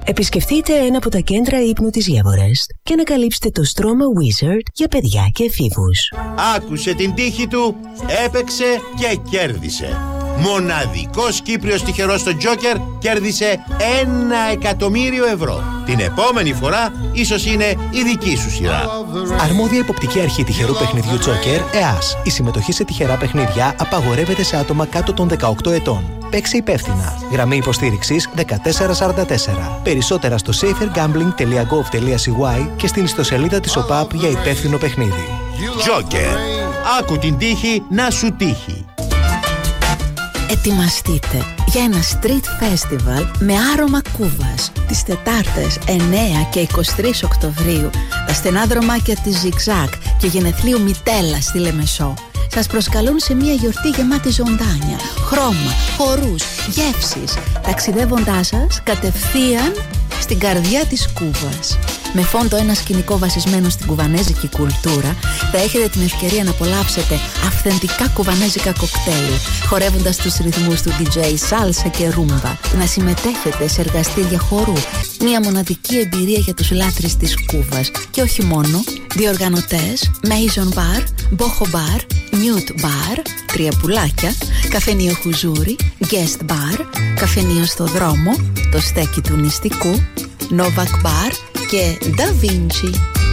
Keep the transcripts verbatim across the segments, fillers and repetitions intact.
Επισκεφτείτε ένα από τα κέντρα ύπνου της Everest και ανακαλύψτε το στρώμα Wizard για παιδιά και εφήβους. Άκουσε την τύχη του, έπαιξε και κέρδισε. Μοναδικός Κύπριος τυχερός στο Τζόκερ κέρδισε ένα εκατομμύριο ευρώ. Την επόμενη φορά ίσως είναι η δική σου σειρά. Αρμόδια υποπτική αρχή τυχερού παιχνιδιού Τζόκερ, ΕΑΣ. Η συμμετοχή σε τυχερά παιχνίδια απαγορεύεται σε άτομα κάτω των δεκαοκτώ ετών. Παίξε υπεύθυνα. Γραμμή υποστήριξης δεκατέσσερα σαράντα τέσσερα. Περισσότερα στο safer gambling τελεία gov τελεία c y και στην ιστοσελίδα της ΟΠΑΠ για υπεύθυνο παιχνίδι. Τζόκερ. Άκου την τύχη να σου τύχει. Ετοιμαστείτε για ένα street festival με άρωμα Κούβας τις Τετάρτες εννέα και είκοσι τρεις Οκτωβρίου, τα στενά δρομάκια της Zigzag και γενεθλίου Μιτέλα στη Λεμεσό σας προσκαλούν σε μια γιορτή γεμάτη ζωντάνια, χρώμα, χορούς, γεύσεις, ταξιδεύοντάς σας κατευθείαν στην καρδιά της Κούβας. Με φόντο ένα σκηνικό βασισμένο στην κουβανέζικη κουλτούρα, θα έχετε την ευκαιρία να απολαύσετε αυθεντικά κουβανέζικα κοκτέιλ, χορεύοντας τους ρυθμούς του ντι τζέι σάλσα και ρούμπα, να συμμετέχετε σε εργαστήρια χορού, μια μοναδική εμπειρία για τους λάτρεις της Κούβας και όχι μόνο. Διοργανωτές Maison Bar, Boho Bar, Nude Bar, Τρία Πουλάκια, Καφενείο Χουζούρι, Guest Bar, Καφενείο στο δρόμο, το στέκι του νηστικού, Novak Bar και Da Vinci.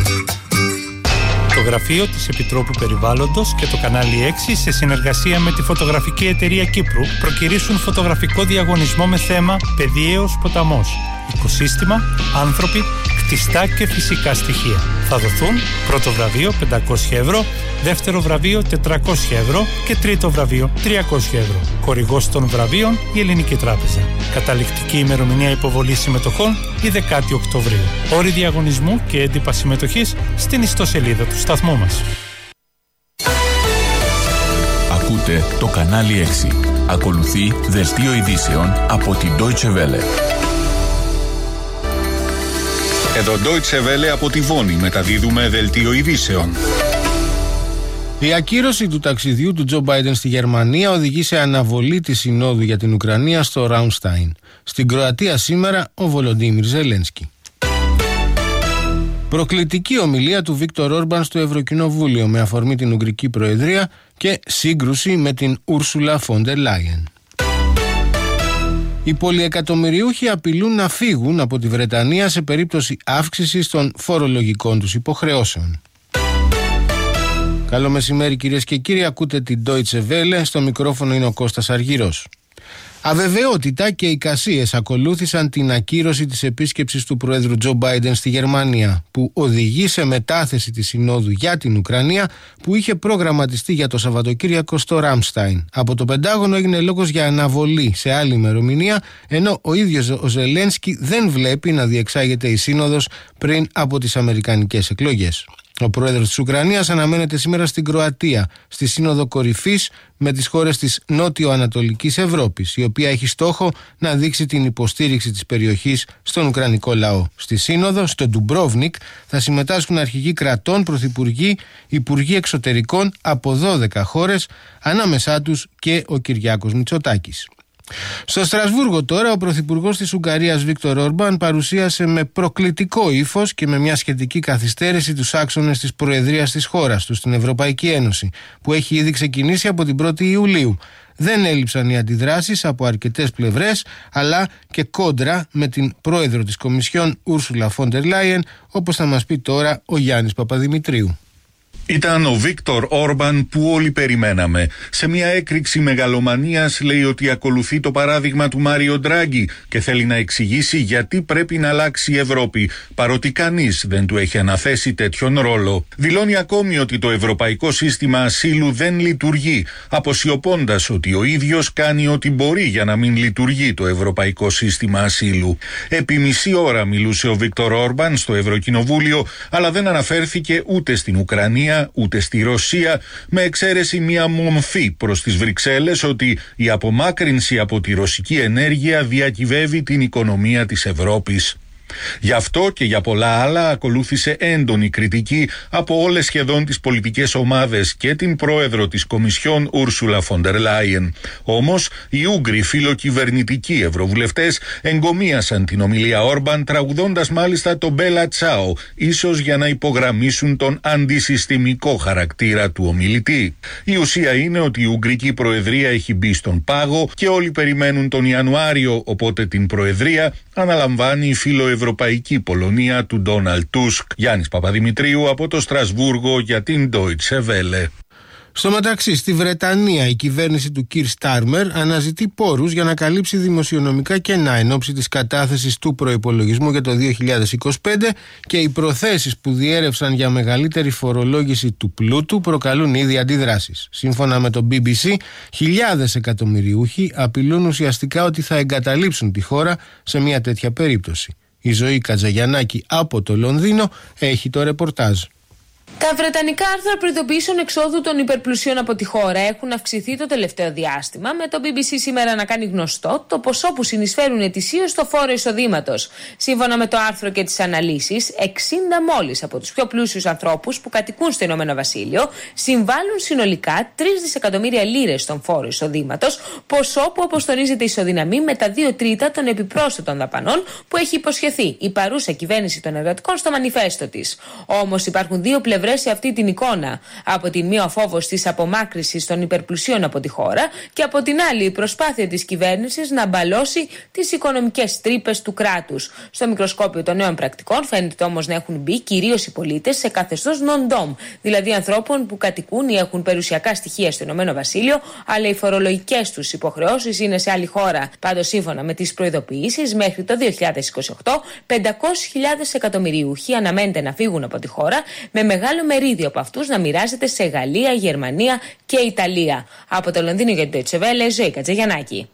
Το γραφείο της Επιτρόπου Περιβάλλοντος και το κανάλι έξι σε συνεργασία με τη φωτογραφική εταιρεία Κύπρου προκηρύσσουν φωτογραφικό διαγωνισμό με θέμα «Πεδιαίος ποταμός. Οικοσύστημα, άνθρωποι, κτιστά και φυσικά στοιχεία». Θα δοθούν πρώτο βραβείο πεντακόσια ευρώ, δεύτερο βραβείο τετρακόσια ευρώ και τρίτο βραβείο τριακόσια ευρώ. Χορηγός των βραβείων η Ελληνική Τράπεζα. Καταληκτική ημερομηνία υποβολής συμμετοχών η δέκατη Οκτωβρίου. Όροι διαγωνισμού και έντυπα συμμετοχής στην ιστοσελίδα του σταθμού μας. Ακούτε το κανάλι έξι. Ακολουθεί δελτίο ειδήσεων από την Deutsche Welle. Εδώ Deutsche Welle από τη Βόνη μεταδίδουμε δελτίο ειδήσεων. Η ακύρωση του ταξιδιού του Τζο Μπάιντεν στη Γερμανία οδηγεί σε αναβολή της συνόδου για την Ουκρανία στο Ραμστάιν. Στην Κροατία σήμερα ο Βολοντίμιρ Ζελένσκι. Προκλητική ομιλία του Βίκτορ Όρμπαν στο Ευρωκοινοβούλιο με αφορμή την Ουγγρική Προεδρία και σύγκρουση με την Ούρσουλα Φόντερ Λάιεν. Οι πολυεκατομμυριούχοι απειλούν να φύγουν από τη Βρετανία σε περίπτωση αύξησης των φορολογικών τους υποχρεώσεων. Καλό μεσημέρι κυρίες και κύριοι, ακούτε την Deutsche Welle, στο μικρόφωνο είναι ο Κώστας Αργυρός. Αβεβαιότητα και εικασίες ακολούθησαν την ακύρωση της επίσκεψης του Προέδρου Τζο Μπάιντεν στη Γερμανία, που οδηγεί σε μετάθεση της Συνόδου για την Ουκρανία που είχε προγραμματιστεί για το Σαββατοκύριακο στο Ραμστάιν. Από το Πεντάγωνο έγινε λόγος για αναβολή σε άλλη ημερομηνία, ενώ ο ίδιος ο Ζελένσκι δεν βλέπει να διεξάγεται η Σύνοδος πριν από τις αμερικανικές εκλογές. Ο πρόεδρος της Ουκρανίας αναμένεται σήμερα στην Κροατία, στη Σύνοδο Κορυφής με τις χώρες της Νότιο-Ανατολικής Ευρώπης, η οποία έχει στόχο να δείξει την υποστήριξη της περιοχής στον Ουκρανικό λαό. Στη Σύνοδο, στο Ντουμπρόβνικ, θα συμμετάσχουν αρχηγοί κρατών, πρωθυπουργοί, υπουργοί εξωτερικών από δώδεκα χώρες, ανάμεσά τους και ο Κυριάκος Μητσοτάκης. Στο Στρασβούργο τώρα ο πρωθυπουργός της Ουγγαρίας Βίκτορ Όρμπαν παρουσίασε με προκλητικό ύφος και με μια σχετική καθυστέρηση τους άξονες της προεδρίας της χώρας του στην Ευρωπαϊκή Ένωση, που έχει ήδη ξεκινήσει από την πρώτη Ιουλίου. Δεν έλειψαν οι αντιδράσεις από αρκετές πλευρές, αλλά και κόντρα με την πρόεδρο της Κομισιόν Ούρσουλα Φόντερ Λάιεν, όπως θα μας πει τώρα ο Γιάννης Παπαδημητρίου. Ήταν ο Βίκτορ Όρμπαν που όλοι περιμέναμε. Σε μια έκρηξη μεγαλομανίας λέει ότι ακολουθεί το παράδειγμα του Μάριο Ντράγκη και θέλει να εξηγήσει γιατί πρέπει να αλλάξει η Ευρώπη, παρότι κανείς δεν του έχει αναθέσει τέτοιον ρόλο. Δηλώνει ακόμη ότι το ευρωπαϊκό σύστημα ασύλου δεν λειτουργεί, αποσιωπώντας ότι ο ίδιος κάνει ό,τι μπορεί για να μην λειτουργεί το ευρωπαϊκό σύστημα ασύλου. Επί μισή ώρα μιλούσε ο Βίκτορ Όρμπαν στο Ευρωκοινοβούλιο, αλλά δεν αναφέρθηκε ούτε στην Ουκρανία ούτε στη Ρωσία, με εξαίρεση μια μομφή προς τις Βρυξέλλες ότι η απομάκρυνση από τη ρωσική ενέργεια διακυβεύει την οικονομία της Ευρώπης. Γι' αυτό και για πολλά άλλα ακολούθησε έντονη κριτική από όλες σχεδόν τις πολιτικές ομάδες και την πρόεδρο της Κομισιόν Ούρσουλα φον ντερ Λάιεν. Όμως οι Ούγγροι φιλοκυβερνητικοί ευρωβουλευτές εγκομίασαν την ομιλία Όρμπαν, τραγουδώντας μάλιστα το Μπέλα Τσάο, ίσως για να υπογραμμίσουν τον αντισυστημικό χαρακτήρα του ομιλητή. Η ουσία είναι ότι η Ουγγρική Προεδρία έχει μπει στον πάγο και όλοι περιμένουν τον Ιανουάριο, οπότε την Προεδρία αναλαμβάνει η φιλοευρωπαϊκή Πολωνία του Ντόναλντ Τούσκ. Γιάννης Παπαδημητρίου από το Στρασβούργο για την Deutsche Welle. Στο μεταξύ, στη Βρετανία η κυβέρνηση του Κιρ Στάρμερ αναζητεί πόρους για να καλύψει δημοσιονομικά κενά εν ώψη της κατάθεσης του προϋπολογισμού για το δύο χιλιάδες είκοσι πέντε και οι προθέσεις που διέρευσαν για μεγαλύτερη φορολόγηση του πλούτου προκαλούν ήδη αντιδράσεις. Σύμφωνα με το μπι μπι σι, χιλιάδες εκατομμυριούχοι απειλούν ουσιαστικά ότι θα εγκαταλείψουν τη χώρα σε μια τέτοια περίπτωση. Η Ζωή Κατζαγιαννάκη από το Λονδίνο έχει το ρεπορτάζ. Τα βρετανικά άρθρα προειδοποιήσεων εξόδου των υπερπλουσίων από τη χώρα έχουν αυξηθεί το τελευταίο διάστημα, με το μπι μπι σι σήμερα να κάνει γνωστό το ποσό που συνεισφέρουν ετησίως στο φόρο εισοδήματος. Σύμφωνα με το άρθρο και τις αναλύσεις, εξήντα μόλις από τους πιο πλούσιους ανθρώπους που κατοικούν στο Ηνωμένο Βασίλειο συμβάλλουν συνολικά τρεις δισεκατομμύρια λίρες στον φόρο εισοδήματος, ποσό που, όπως τονίζεται, ισοδυναμεί με τα δύο τρίτα των επιπρόσθετων δαπανών που έχει υποσχεθεί η παρούσα κυβέρνηση των εργατικών στο μανιφέστο της. Όμως υπάρχουν δύο πλευρές σε αυτή την εικόνα. Από τη μία ο φόβος της απομάκρυσης των υπερπλουσίων από τη χώρα και από την άλλη η προσπάθεια της κυβέρνησης να μπαλώσει τις οικονομικές τρύπες του κράτους. Στο μικροσκόπιο των νέων πρακτικών φαίνεται όμως να έχουν μπει κυρίως οι πολίτες σε καθεστώς non-dom, δηλαδή ανθρώπων που κατοικούν ή έχουν περιουσιακά στοιχεία στο Ηνωμένο Βασίλειο, αλλά οι φορολογικές τους υποχρεώσεις είναι σε άλλη χώρα. Πάντως, σύμφωνα με τις προειδοποιήσεις, μέχρι το δύο χιλιάδες είκοσι οκτώ πεντακόσιες χιλιάδες εκατομμυριούχοι αναμένεται να φύγουν από τη χώρα, με μεγάλο μερίδιο από αυτούς να μοιράζεται σε Γαλλία, Γερμανία και Ιταλία. Από το Λονδίνο για την Deutsche Welle, Ζωή Κατζαγιαννάκη.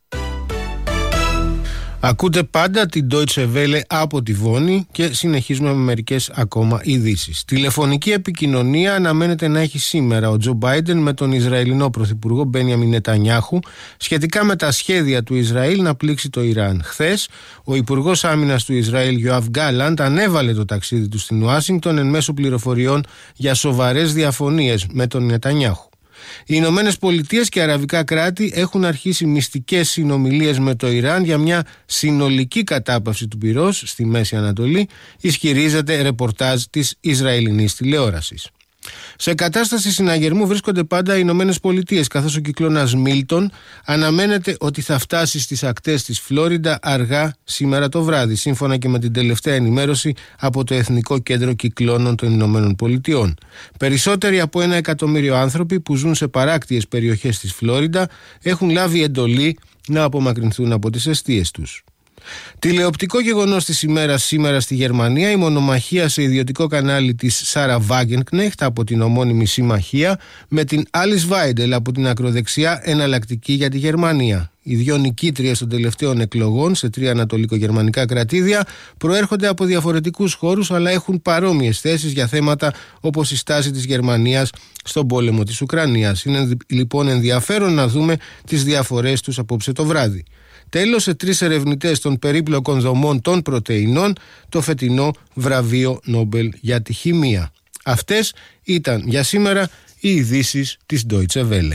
Ακούτε πάντα την Deutsche Welle από τη Βόνη και συνεχίζουμε με μερικές ακόμα ειδήσεις. Τηλεφωνική επικοινωνία αναμένεται να έχει σήμερα ο Τζο Μπάιντεν με τον Ισραηλινό Πρωθυπουργό Μπένιαμιν Νετανιάχου σχετικά με τα σχέδια του Ισραήλ να πλήξει το Ιράν. Χθες, ο Υπουργός Άμυνας του Ισραήλ Γιοαβ Γκάλαντ ανέβαλε το ταξίδι του στην Ουάσιγκτον εν μέσω πληροφοριών για σοβαρές διαφωνίες με τον Νετανιάχου. Οι Ηνωμένες Πολιτείες και αραβικά κράτη έχουν αρχίσει μυστικές συνομιλίες με το Ιράν για μια συνολική κατάπαυση του πυρός στη Μέση Ανατολή, ισχυρίζεται ρεπορτάζ της Ισραηλινής τηλεόρασης. Σε κατάσταση συναγερμού βρίσκονται πάντα οι Ηνωμένες Πολιτείες, καθώς ο κυκλώνας Μίλτον αναμένεται ότι θα φτάσει στις ακτές της Φλόριντα αργά σήμερα το βράδυ, σύμφωνα και με την τελευταία ενημέρωση από το Εθνικό Κέντρο Κυκλώνων των Ηνωμένων Πολιτειών. Περισσότεροι από ένα εκατομμύριο άνθρωποι που ζουν σε παράκτιες περιοχές της Φλόριντα έχουν λάβει εντολή να απομακρυνθούν από τις εστίες τους. Τηλεοπτικό γεγονός της ημέρας σήμερα στη Γερμανία, η μονομαχία σε ιδιωτικό κανάλι της Σάρα Βάγενκνεχτ από την ομώνυμη συμμαχία με την Άλις Βάιντελ από την ακροδεξιά Εναλλακτική για τη Γερμανία. Οι δύο νικήτριες των τελευταίων εκλογών σε τρία ανατολικογερμανικά κρατήδια προέρχονται από διαφορετικούς χώρους, αλλά έχουν παρόμοιες θέσεις για θέματα όπως η στάση της Γερμανίας στον πόλεμο της Ουκρανίας. Είναι λοιπόν ενδιαφέρον να δούμε τις διαφορές τους απόψε το βράδυ. Τέλος, σε τρεις ερευνητές των περίπλοκων δομών των πρωτεϊνών το φετινό βραβείο Νόμπελ για τη χημεία. Αυτές ήταν για σήμερα οι ειδήσεις της Deutsche Welle.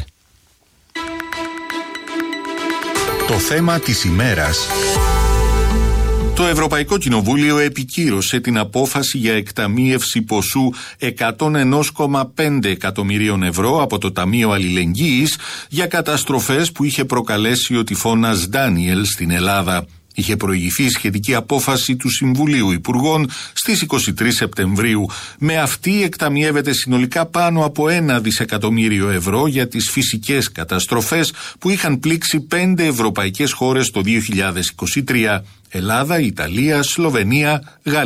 Το θέμα της ημέρας. Το Ευρωπαϊκό Κοινοβούλιο επικύρωσε την απόφαση για εκταμείευση ποσού εκατόν ένα κόμμα πέντε εκατομμυρίων ευρώ από το Ταμείο Αλληλεγγύης για καταστροφές που είχε προκαλέσει ο τυφώνας Ντάνιελ στην Ελλάδα. Είχε προηγηθεί σχετική απόφαση του Συμβουλίου Υπουργών στις είκοσι τρεις Σεπτεμβρίου. Με αυτή εκταμιεύεται συνολικά πάνω από ένα δισεκατομμύριο ευρώ για τις φυσικές καταστροφές που είχαν πλήξει πέντε ευρωπαϊκές χώρες το δύο χιλιάδες είκοσι τρία. Ελλάδα, Ιταλία, Σλοβενία, Γαλλία.